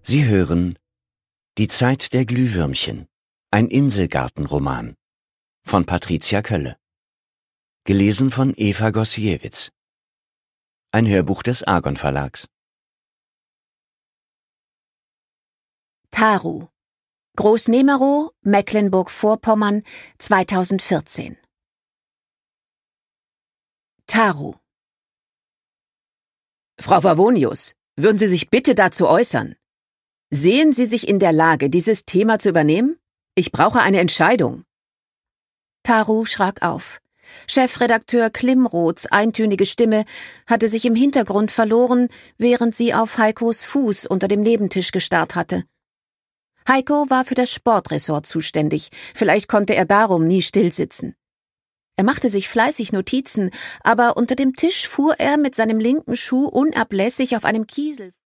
Sie hören Die Zeit der Glühwürmchen, ein Inselgartenroman von Patricia Kölle. Gelesen von Eva Gosiewicz. Ein Hörbuch des Argon Verlags. Taru. Großnemerow, Mecklenburg-Vorpommern, 2014. Taru. Frau Favonius, würden Sie sich bitte dazu äußern? Sehen Sie sich in der Lage, dieses Thema zu übernehmen? Ich brauche eine Entscheidung. Taru schrak auf. Chefredakteur Klimroths eintönige Stimme hatte sich im Hintergrund verloren, während sie auf Heikos Fuß unter dem Nebentisch gestarrt hatte. Heiko war für das Sportressort zuständig, vielleicht konnte er darum nie stillsitzen. Er machte sich fleißig Notizen, aber unter dem Tisch fuhr er mit seinem linken Schuh unablässig auf einem Kiesel